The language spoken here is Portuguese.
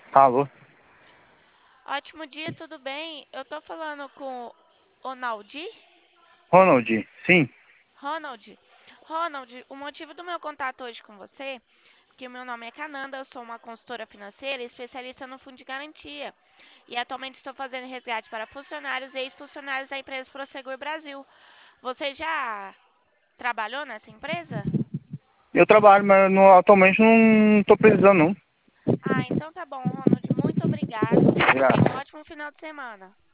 Alô? Ótimo dia, tudo bem? Eu tô falando com o Naldi? Ronald, sim. Ronald? Ronald, o motivo do meu contato hoje com você é que o meu nome é Cananda, eu sou uma consultora financeira e especialista no fundo de garantia. E atualmente estou fazendo resgate para funcionários e ex-funcionários da empresa Prosegur Brasil. Você já trabalhou nessa empresa? Eu trabalho, mas atualmente não tô precisando, não. Ah, então tá bom, Ronald. Muito obrigado e tenha um Obrigado. ótimo final de semana.